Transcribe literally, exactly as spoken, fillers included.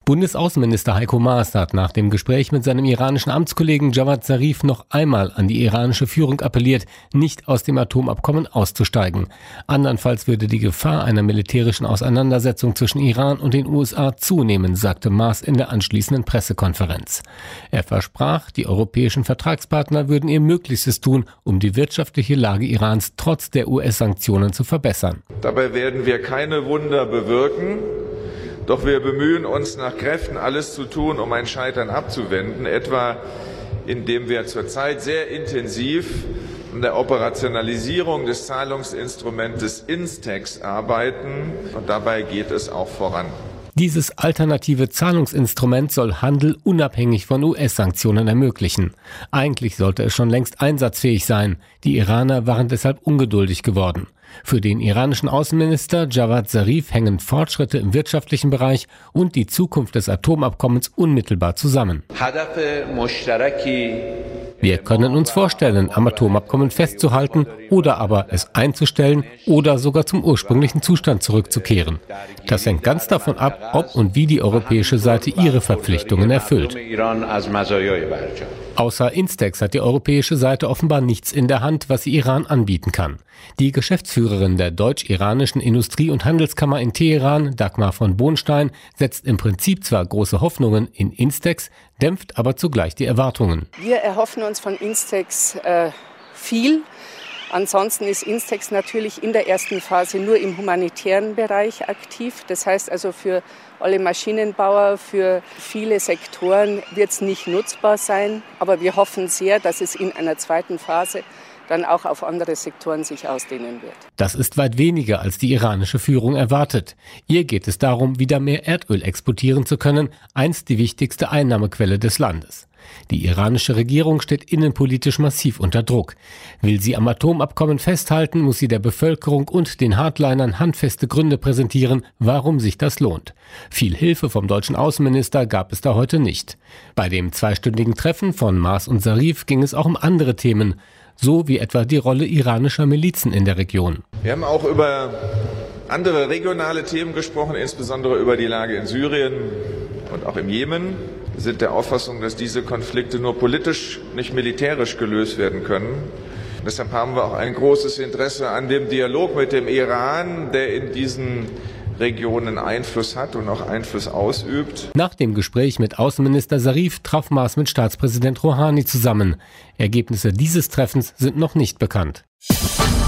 Bundesaußenminister Heiko Maas hat nach dem Gespräch mit seinem iranischen Amtskollegen Javad Zarif noch einmal an die iranische Führung appelliert, nicht aus dem Atomabkommen auszusteigen. Andernfalls würde die Gefahr einer militärischen Auseinandersetzung zwischen Iran und den U S A zunehmen, sagte Maas in der anschließenden Pressekonferenz. Er versprach, die europäischen Vertragspartner würden ihr Möglichstes tun, um die wirtschaftliche Lage Irans trotz der U S-Sanktionen zu verbessern. Dabei werden wir keine Wunder bewirken. Doch wir bemühen uns nach Kräften, alles zu tun, um ein Scheitern abzuwenden, etwa indem wir zurzeit sehr intensiv an der Operationalisierung des Zahlungsinstrumentes Instex arbeiten, und dabei geht es auch voran. Dieses alternative Zahlungsinstrument soll Handel unabhängig von U S-Sanktionen ermöglichen. Eigentlich sollte es schon längst einsatzfähig sein. Die Iraner waren deshalb ungeduldig geworden. Für den iranischen Außenminister Javad Zarif hängen Fortschritte im wirtschaftlichen Bereich und die Zukunft des Atomabkommens unmittelbar zusammen. Wir können uns vorstellen, am Atomabkommen festzuhalten oder aber es einzustellen oder sogar zum ursprünglichen Zustand zurückzukehren. Das hängt ganz davon ab, ob und wie die europäische Seite ihre Verpflichtungen erfüllt. Außer Instex hat die europäische Seite offenbar nichts in der Hand, was sie Iran anbieten kann. Die Geschäftsführerin der deutsch-iranischen Industrie- und Handelskammer in Teheran, Dagmar von Bohnstein, setzt im Prinzip zwar große Hoffnungen in Instex, dämpft aber zugleich die Erwartungen. Wir erhoffen uns von Instex äh, viel. Ansonsten ist Instex natürlich in der ersten Phase nur im humanitären Bereich aktiv. Das heißt also für alle Maschinenbauer, für viele Sektoren wird es nicht nutzbar sein. Aber wir hoffen sehr, dass es in einer zweiten Phase dann auch auf andere Sektoren sich ausdehnen wird. Das ist weit weniger, als die iranische Führung erwartet. Ihr geht es darum, wieder mehr Erdöl exportieren zu können, einst die wichtigste Einnahmequelle des Landes. Die iranische Regierung steht innenpolitisch massiv unter Druck. Will sie am Atomabkommen festhalten, muss sie der Bevölkerung und den Hardlinern handfeste Gründe präsentieren, warum sich das lohnt. Viel Hilfe vom deutschen Außenminister gab es da heute nicht. Bei dem zweistündigen Treffen von Maas und Zarif ging es auch um andere Themen, so wie etwa die Rolle iranischer Milizen in der Region. Wir haben auch über andere regionale Themen gesprochen, insbesondere über die Lage in Syrien und auch im Jemen. Wir sind der Auffassung, dass diese Konflikte nur politisch, nicht militärisch gelöst werden können. Und deshalb haben wir auch ein großes Interesse an dem Dialog mit dem Iran, der in diesen Regionen Einfluss hat und auch Einfluss ausübt. Nach dem Gespräch mit Außenminister Zarif traf Maas mit Staatspräsident Rouhani zusammen. Ergebnisse dieses Treffens sind noch nicht bekannt.